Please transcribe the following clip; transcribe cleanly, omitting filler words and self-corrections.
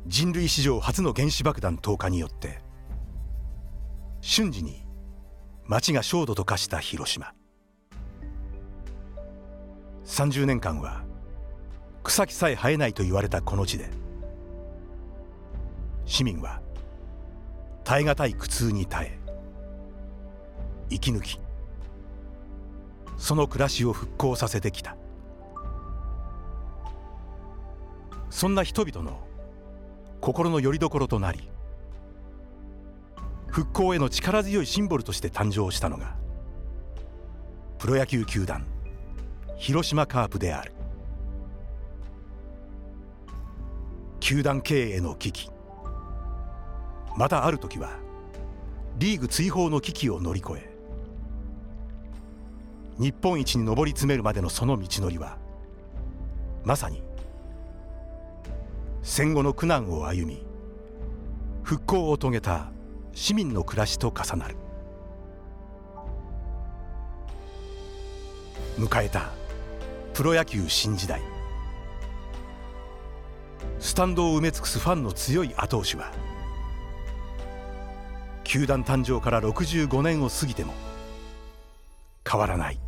人類史上初の原子爆弾投下によって瞬時に町が焦土と化した広島。30年間は草木さえ生えないと言われたこの地で、市民は耐え難い苦痛に耐え生き抜き、その暮らしを復興させてきた。そんな人々の心の拠り所となり、復興への力強いシンボルとして誕生したのがプロ野球球団広島カープである。球団経営の危機、またある時はリーグ追放の危機を乗り越え、日本一に上り詰めるまでのその道のりは、まさに戦後の苦難を歩み復興を遂げた市民の暮らしと重なる。迎えたプロ野球新時代。スタンドを埋め尽くすファンの強い後押しは、球団誕生から65年を過ぎても変わらない。